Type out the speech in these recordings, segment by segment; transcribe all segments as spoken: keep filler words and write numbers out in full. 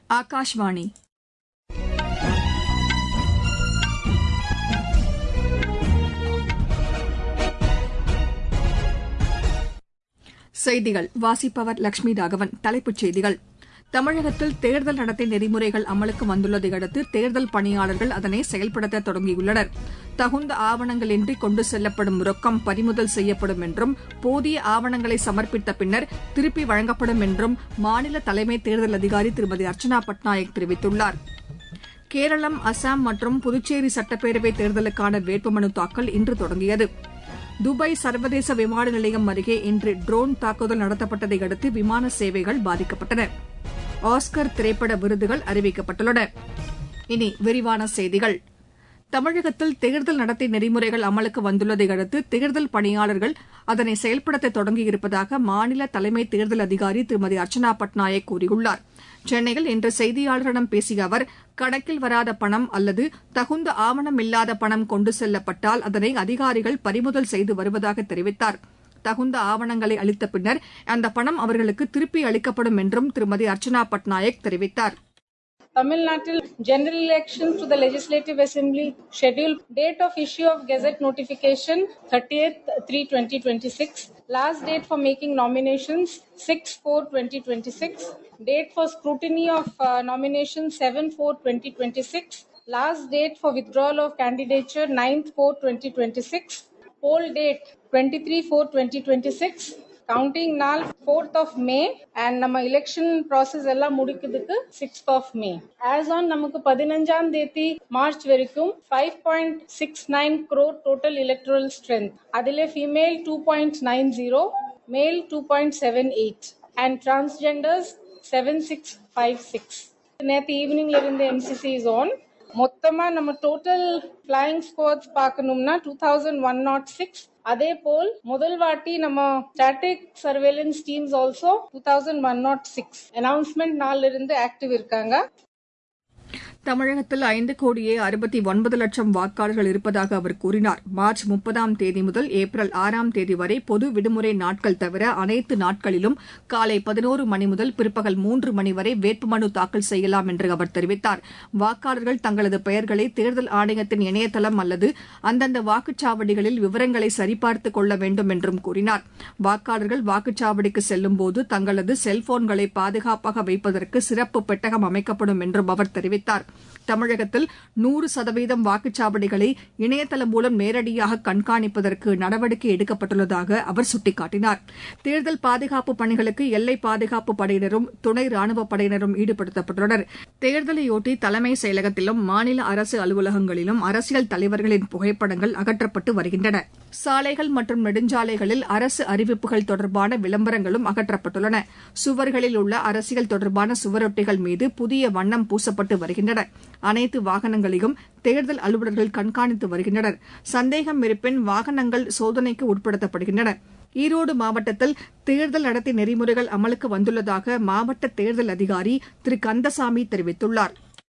ஆகாஷ்வாணி. செய்திகள் வாசிப்பவர் லட்சுமி ராகவன். தலைப்புச் செய்திகள்: தமிழகத்தில் தேர்தல் நடத்தை நெறிமுறைகள் அமலுக்கு வந்துள்ளதை அடுத்து தேர்தல் பணியாளர்கள் அதனை செயல்படுத்த தொடங்கியுள்ளனர். தகுந்த ஆவணங்களின்றி கொண்டு செல்லப்படும் ரொக்கம் பறிமுதல் செய்யப்படும் என்றும் போதிய ஆவணங்களை சமர்ப்பித்த பின்னர் திருப்பி வழங்கப்படும் என்றும் மாநில தலைமை தேர்தல் அதிகாரி திருமதி அர்ச்சனா பட்நாயக் தெரிவித்துள்ளார். கேரளம், அசாம் மற்றும் புதுச்சேரி சட்டப்பேரவைத் தேர்தலுக்கான வேட்புமனு தாக்கல் இன்று தொடங்கியது. துபாய் சர்வதேச விமான நிலையம் அருகே இன்று ட்ரோன் தாக்குதல் நடத்தப்பட்டதை அடுத்து விமான சேவைகள் பாதிக்கப்பட்டன. ஆஸ்கர் திரைப்பட விருதுகள் அறிவிக்கப்பட்டுள்ளன. இனி விரிவான செய்திகள். தமிழகத்தில் தேர்தல் நடத்தை நெறிமுறைகள் அமலுக்கு வந்துள்ளதை அடுத்து தேர்தல் பணியாளர்கள் அதனை செயல்படுத்த தொடங்கியிருப்பதாக மாநில தலைமை தேர்தல் அதிகாரி திருமதி அர்ச்சனா பட்நாயக் கூறியுள்ளார். சென்னையில் இன்று செய்தியாளர்களிடம் பேசிய அவர், கணக்கில் வராத பணம் அல்லது தகுந்த ஆவணம் இல்லாத பணம் கொண்டு செல்லப்பட்டால் அதனை அதிகாரிகள் பறிமுதல் செய்து வருவதாக தெரிவித்தார். தகுந்த ஆவணங்களை அளித்த பின்னர் அந்த பணம் அவர்களுக்கு திருப்பி அளிக்கப்படும் என்றும் திருமதி அர்ச்சனா பட்நாயக் தெரிவித்தார். Tamil general elections to the Legislative Assembly scheduled. Date of issue of Gazette notification thirtieth three twenty twenty-six. Last date for making nominations six four twenty twenty-six. Date for scrutiny of uh, nominations seven four twenty twenty-six. Last date for withdrawal of candidature ninth four twenty twenty-six. Poll date twenty-three four twenty twenty-six. Counting நாள் fourth of May and நம்ம election process எல்லாம் முடிக்கிறதுக்கு sixth of May. As on நமக்கு பதினைஞ்சாம் தேதி March வரைக்கும் five point six nine crore total electoral strength. அதிலே female two point nine zero, male two point seven eight and transgenders seven six five six. நேத்து ஈவினிங்ல இருந்து M C C is on. மொத்தமா நம்ம டோட்டல் ஃபிளையிங் ஸ்குவாட்ஸ் பார்க்கணும்னா two thousand one hundred six. அதே போல் முதல் வாட்டி நம்ம static surveillance teams also two thousand one hundred six announcement நாள்ல இருந்து ஆக்டிவ் இருக்காங்க. தமிழகத்தில் ஐந்து கோடியே அறுபத்தி ஒன்பது லட்சம் வாக்காளர்கள் இருப்பதாக அவர் கூறினார். மார்ச் முப்பதாம் தேதி முதல் ஏப்ரல் ஆறாம் தேதி வரை பொது விடுமுறை நாட்கள் தவிர அனைத்து நாட்களிலும் காலை பதினோரு மணி முதல் பிற்பகல் மூன்று மணி வரை வேட்புமனு தாக்கல் செய்யலாம் என்று அவர் தெரிவித்தார். வாக்காளர்கள் தங்களது பெயர்களை தேர்தல் ஆணையத்தின் இணையதளம் அல்லது அந்தந்த வாக்குச்சாவடிகளில் விவரங்களை சரிபார்த்துக் கொள்ள வேண்டும் என்றும் கூறினார். வாக்காளர்கள் வாக்குச்சாவடிக்கு செல்லும்போது தங்களது செல்போன்களை பாதுகாப்பாக வைப்பதற்கு சிறப்பு பெட்டகம் அமைக்கப்படும் என்றும் அவர் தெரிவித்தார். தமிழகத்தில் நூறு சதவீதம் வாக்குச்சாவடிகளை இணையதளம் மூலம் நேரடியாக கண்காணிப்பதற்கு நடவடிக்கை எடுக்கப்பட்டுள்ளதாக அவர் சுட்டிக்காட்டினார். தேர்தல் பாதுகாப்பு பணிகளுக்கு எல்லை பாதுகாப்பு படையினரும் துணை ராணுவப் படையினரும் ஈடுபடுத்தப்பட்டுள்ளனர். தேர்தலையொட்டி தலைமை செயலகத்திலும் மாநில அரசு அலுவலகங்களிலும் அரசியல் தலைவர்களின் புகைப்படங்கள் அகற்றப்பட்டு வருகின்றன. சாலைகள் மற்றும் நெடுஞ்சாலைகளில் அரசு அறிவிப்புகள் தொடர்பான விளம்பரங்களும் அகற்றப்பட்டுள்ளன. சுவர்களில் உள்ள அரசியல் தொடர்பான சுவரொட்டிகள் மீது புதிய வண்ணம் பூசப்பட்டு வருகின்றன. அனைத்து வாகனங்களையும் தேர்தல் அலுவலர்கள் கண்காணித்து வருகின்றனர். சந்தேகம் இருப்பின் வாகனங்கள் சோதனைக்கு உட்படுத்தப்படுகின்றன. ஈரோடு மாவட்டத்தில் தேர்தல் நடத்தை நெறிமுறைகள் அமலுக்கு வந்துள்ளதாக மாவட்ட தேர்தல் அதிகாரி திரு கந்தசாமி தெரிவித்துள்ளார்.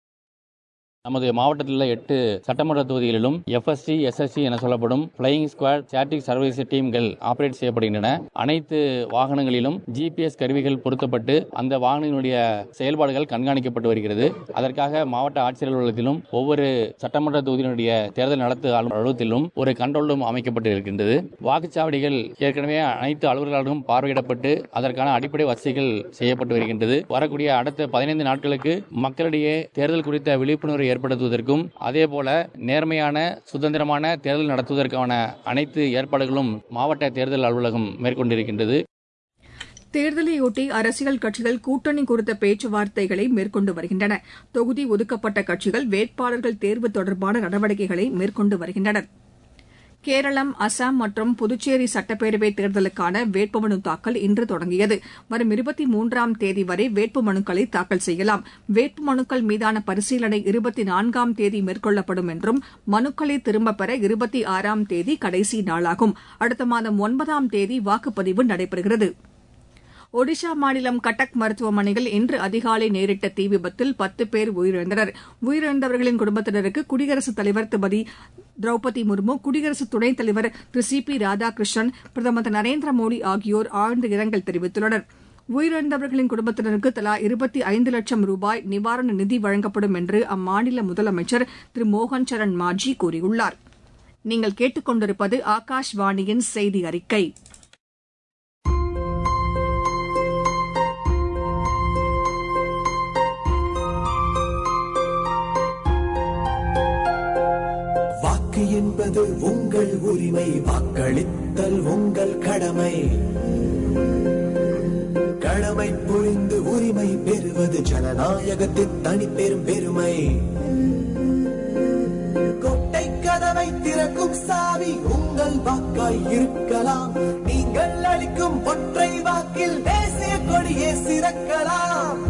நமது மாவட்டத்தில் உள்ள எட்டு சட்டமன்ற தொகுதிகளிலும் எஃப்எஸ்சி எஸ்எஸ்சி என சொல்லப்படும் பிளையிங் ஸ்குவாட் ஸ்டாட்டிக் சர்வீஸ் டீம்கள் ஆபரேட் செய்யப்படுகின்றன. அனைத்து வாகனங்களிலும் ஜிபிஎஸ் கருவிகள் பொருத்தப்பட்டு அந்த வாகனங்களுடைய செயல்பாடுகள் கண்காணிக்கப்பட்டு வருகிறது. அதற்காக மாவட்ட ஆட்சியர் அலுவலகத்திலும் ஒவ்வொரு சட்டமன்ற தொகுதியினுடைய தேர்தல் நடத்து அலுவலகத்திலும் ஒரு கண்ட்ரோல் ரூம் அமைக்கப்பட்டு இருக்கின்றது. வாக்குச்சாவடிகள் ஏற்கனவே அனைத்து அலுவலர்களும் பார்வையிடப்பட்டு அதற்கான அடிப்படை வசதிகள் செய்யப்பட்டு வருகின்றது. வரக்கூடிய அடுத்த பதினைந்து நாட்களுக்கு மக்களிடையே தேர்தல் குறித்த விழிப்புணர்வு ஏற்படுத்துவதற்கும் அதேபோல நேர்மையான சுதந்திரமான தேர்தல் நடத்துவதற்கான அனைத்து ஏற்பாடுகளும் மாவட்ட தேர்தல் அலுவலகம் மேற்கொண்டிருக்கின்றது. தேர்தலையொட்டி அரசியல் கட்சிகள் கூட்டணி குறித்த பேச்சுவார்த்தைகளை மேற்கொண்டு வருகின்றன. தொகுதி ஒதுக்கப்பட்ட கட்சிகள் வேட்பாளர்கள் தேர்வு தொடர்பான நடவடிக்கைகளை மேற்கொண்டு வருகின்றன. கேரளம், அசாம் மற்றும் புதுச்சேரி சட்டப்பேரவைத் தேர்தலுக்கான வேட்புமனு தாக்கல் இன்று தொடங்கியது. வரும் இருபத்தி மூன்றாம் தேதி வரை வேட்புமனுக்களை தாக்கல் செய்யலாம். வேட்புமனுக்கள் மீதான பரிசீலனை இருபத்தி நான்காம் தேதி மேற்கொள்ளப்படும் என்றும் மனுக்களை திரும்பப் பெற இருபத்தி ஆறாம் தேதி கடைசி நாளாகும். அடுத்த மாதம் ஒன்பதாம் தேதி வாக்குப்பதிவு நடைபெறுகிறது. ஒடிஷா மாநிலம் கட்டக் மருத்துவமனையில் இன்று அதிகாலை நேரிட்ட தீ விபத்தில் பத்து பேர் உயிரிழந்தனர். உயிரிழந்தவர்களின் குடும்பத்தினருக்கு குடியரசுத் தலைவர் திருமதி திரௌபதி முர்மு, குடியரசு துணைத் தலைவர் திரு சி பி ராதாகிருஷ்ணன், பிரதமர் திரு நரேந்திர மோடி ஆகியோர் ஆழ்ந்த இரங்கல் தெரிவித்துள்ளனர். உயிரிழந்தவர்களின் குடும்பத்தினருக்கு தலா இருபத்தி ஐந்து லட்சம் ரூபாய் நிவாரண நிதி வழங்கப்படும் என்று அம்மாநில முதலமைச்சர் திரு மோகன் சரண் மாஜி கூறியுள்ளார். நீங்கள் கேட்டுக் கொண்டிருப்பது ஆகாஷ்வாணியின் செய்தி அறிக்கை. வாக்கு என்பது உங்கள் உரிமை, வாக்களித்தல் உங்கள் கடமை. கடமை புரிந்து உரிமை பெறுவது ஜனநாயகத்தின் தனிப்பெரும் பெருமை. கொட்டை கதவை திறக்கும் சாவி உங்கள் வாக்காய் இருக்கலாம். நீங்கள் அளிக்கும் ஒற்றை வாக்கில் தேசிய கொடியே சிறக்கலாம்.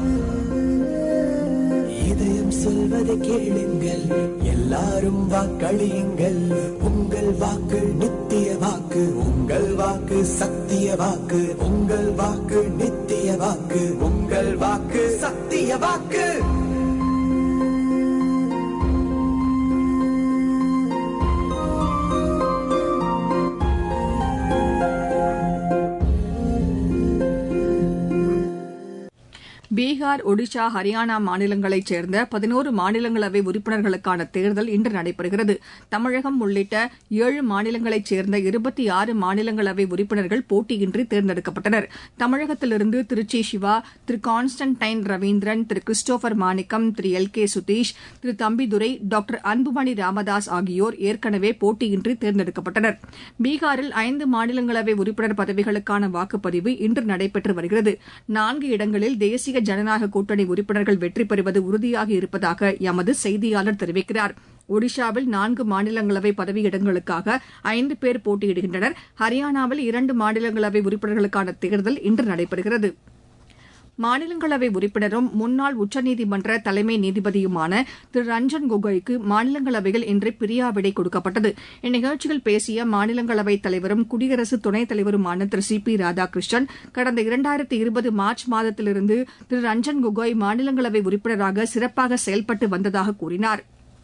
இதயம் சொல்வதை கேளுங்கள், எல்லாரும் வாக்களியுங்கள். உங்கள் வாக்கு நித்திய வாக்கு, உங்கள் வாக்கு சத்திய வாக்கு. உங்கள் வாக்கு நித்திய வாக்கு, உங்கள் வாக்கு சத்திய வாக்கு. பீகார், ஒடிஷா, ஹரியானா மாநிலங்களைச் சேர்ந்த பதினோரு மாநிலங்களவை உறுப்பினர்களுக்கான தேர்தல் இன்று நடைபெறுகிறது. தமிழகம் உள்ளிட்ட ஏழு மாநிலங்களைச் சேர்ந்த இருபத்தி ஆறு மாநிலங்களவை உறுப்பினர்கள் போட்டியின்றி தேர்ந்தெடுக்கப்பட்டனர். தமிழகத்திலிருந்து Tiruchi Siva, Thiru Constantine Ravindran, Thiru Christopher Manickam, Thiru L K Sudheesh, Thiru Thambidurai, doctor Anbumani Ramadoss ஆகியோர் ஏற்கனவே போட்டியின்றி தேர்ந்தெடுக்கப்பட்டனர். பீகாரில் ஐந்து மாநிலங்களவை உறுப்பினர் பதவிகளுக்கான வாக்குப்பதிவு இன்று நடைபெற்று வருகிறது. நான்கு இடங்களில் தேசிய ஜனநாயக கூட்டணி உறுப்பினர்கள் வெற்றி பெறுவது உறுதியாகி இருப்பதாக எமது செய்தியாளர் தெரிவிக்கிறார். ஒடிஷாவில் நான்கு மாநிலங்களவை பதவியிடங்களுக்காக ஐந்து பேர் போட்டியிடுகின்றனர். ஹரியானாவில் இரண்டு மாநிலங்களவை உறுப்பினர்களுக்கான தேர்தல் இன்று நடைபெறுகிறது. மாநிலங்களவை உறுப்பினரும் முன்னாள் உச்சநீதிமன்ற தலைமை நீதிபதியுமான திரு ரஞ்சன் கோகோய்க்கு மாநிலங்களவையில் இன்று பிரியாவிடை கொடுக்கப்பட்டது. இந்நிகழ்ச்சியில் பேசிய மாநிலங்களவைத் தலைவரும் குடியரசு துணைத் தலைவருமான திரு சி பி ராதாகிருஷ்ணன், கடந்த இரண்டாயிரத்து இருபது மார்ச் மாதத்திலிருந்து திரு ரஞ்சன் கோகோய் மாநிலங்களவை உறுப்பினராக சிறப்பாக செயல்பட்டு வந்ததாக கூறினார்.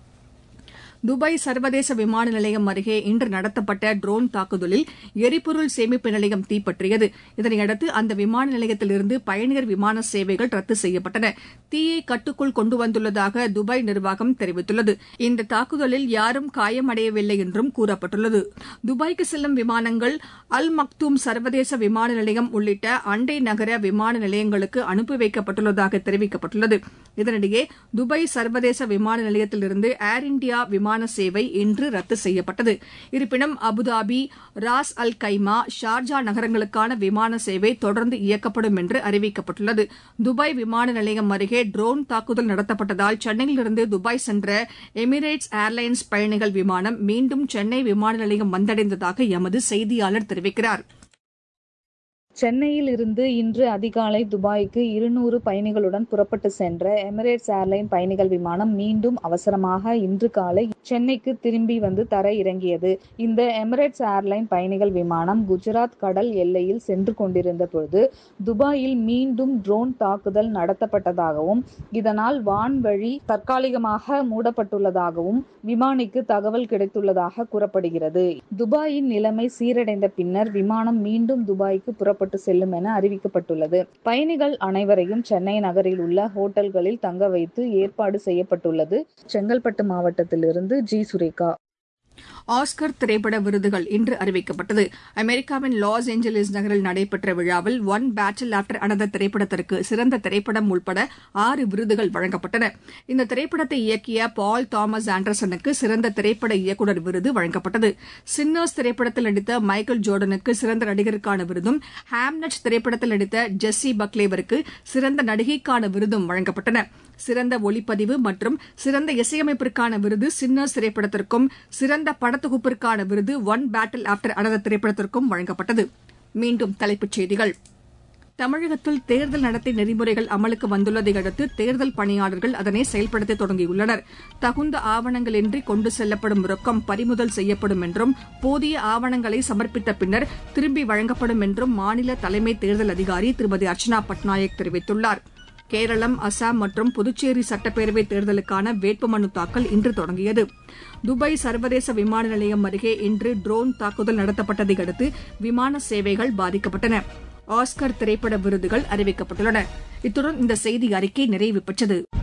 துபாய் சர்வதேச விமான நிலையம் அருகே இன்று நடத்தப்பட்ட ட்ரோன் தாக்குதலில் எரிபொருள் சேமிப்பு நிலையம் தீப்பற்றியது. இதனையடுத்து அந்த விமான நிலையத்திலிருந்து பயணியர் விமான சேவைகள் ரத்து செய்யப்பட்டன. தீயை கட்டுக்குள் கொண்டு வந்துள்ளதாக துபாய் நிர்வாகம் தெரிவித்துள்ளது. இந்த தாக்குதலில் யாரும் காயமடையவில்லை என்றும் கூறப்பட்டுள்ளது. துபாய்க்கு செல்லும் விமானங்கள் அல் மக்தூம் சர்வதேச விமான நிலையம் உள்ளிட்ட அண்டை நகர விமான நிலையங்களுக்கு அனுப்பி வைக்கப்பட்டுள்ளதாக தெரிவிக்கப்பட்டுள்ளது. இதனிடையே துபாய் சர்வதேச விமான நிலையத்திலிருந்து ஏர் இண்டியா விமான சேவை இன்று ரத்து செய்யப்பட்டது. இருப்பினும் அபுதாபி, ராஸ் அல் கைமா, ஷார்ஜா நகரங்களுக்கான விமான சேவை தொடர்ந்து இயக்கப்படும் என்று அறிவிக்கப்பட்டுள்ளது. துபாய் விமான நிலையம் அருகே ட்ரோன் தாக்குதல் நடத்தப்பட்டதால் சென்னையிலிருந்து துபாய் சென்ற எமிரேட்ஸ் ஏர்லைன்ஸ் பயணிகள் விமானம் மீண்டும் சென்னை விமான நிலையம் வந்தடைந்ததாக எமது செய்தியாளர் தெரிவிக்கிறார். சென்னையில் இருந்து இன்று அதிகாலை துபாய்க்கு இருநூறு பயணிகளுடன் புறப்பட்டு சென்ற எமிரேட்ஸ் ஏர்லைன் பயணிகள் விமானம் மீண்டும் அவசரமாக இன்று காலை சென்னைக்கு திரும்பி வந்து தர இறங்கியது. இந்த எமிரேட்ஸ் ஏர்லைன் பயணிகள் விமானம் குஜராத் கடல் எல்லையில் சென்று கொண்டிருந்த பொழுது துபாயில் மீண்டும் ட்ரோன் தாக்குதல் நடத்தப்பட்டதாகவும் இதனால் வான்வழி தற்காலிகமாக மூடப்பட்டுள்ளதாகவும் விமானிக்கு தகவல் கிடைத்துள்ளதாக கூறப்படுகிறது. துபாயின் நிலைமை சீரடைந்த பின்னர் விமானம் மீண்டும் துபாய்க்கு புறப்பட்டு செல்லும் என அறிவிக்கப்பட்டுள்ளது. பயணிகள் அனைவரையும் சென்னை நகரில் உள்ள ஹோட்டல்களில் தங்க வைத்து ஏற்பாடு செய்யப்பட்டுள்ளது. செங்கல்பட்டு மாவட்டத்திலிருந்து ஜி சுரேகா. ஆஸ்கர் திரைப்பட விருதுகள் இன்று அறிவிக்கப்பட்டது. அமெரிக்காவின் லாஸ் ஏஞ்சலிஸ் நகரில் நடைபெற்ற விழாவில் ஒன் பேட்டில் ஆஃப்டர் அனதர் திரைப்படத்திற்கு சிறந்த திரைப்படம் உள்பட ஆறு விருதுகள் வழங்கப்பட்டன. இந்த திரைப்படத்தை இயக்கிய பால் தாமஸ் ஆண்டர்சனுக்கு சிறந்த திரைப்பட இயக்குநர் விருது வழங்கப்பட்டது. சின்னர்ஸ் திரைப்படத்தில் நடித்த மைக்கேல் ஜோர்டனுக்கு சிறந்த நடிகருக்கான விருதும், ஹாம்லெட் திரைப்படத்தில் நடித்த ஜெஸ்ஸி பக்லேவருக்கு சிறந்த நடிகைக்கான விருதும் வழங்கப்பட்டன. சிறந்த ஒளிப்பதிவு மற்றும் சிறந்த இசையமைப்பிற்கான விருது சின்னர்ஸ் திரைப்படத்திற்கும், சிறந்த படத்தொகுப்பிற்கான விருது ஒன் பேட்டில் ஆஃப்டர் அனதர் திரைப்படத்திற்கும் வழங்கப்பட்டது. மீண்டும் தலைப்புச் செய்திகள். தமிழகத்தில் தேர்தல் நடத்தை நெறிமுறைகள் அமலுக்கு வந்துள்ளதை அடுத்து தேர்தல் பணியாளர்கள் அதனை செயல்படுத்த தொடங்கியுள்ளனர். தகுந்த ஆவணங்களின்றி கொண்டு செல்லப்படும் ரொக்கம் பறிமுதல் செய்யப்படும் என்றும், போதிய ஆவணங்களை சமர்ப்பித்த பின்னர் திரும்பி வழங்கப்படும் என்றும் மாநில தலைமை தேர்தல் அதிகாரி திருமதி அர்ச்சனா பட்நாயக் தெரிவித்துள்ளார். கேரளம், அசாம் மற்றும் புதுச்சேரி சட்டப்பேரவைத் தேர்தலுக்கான வேட்புமனு தாக்கல் இன்று தொடங்கியது. துபாய் சர்வதேச விமான நிலையம் அருகே இன்று ட்ரோன் தாக்குதல் நடத்தப்பட்டதை அடுத்து விமான சேவைகள் பாதிக்கப்பட்டன. ஆஸ்கர் திரைப்பட விருதுகள் அறிவிக்கப்பட்டுள்ளன. இத்துடன் இந்த செய்தி அறிக்கை நிறைவு பெற்றது.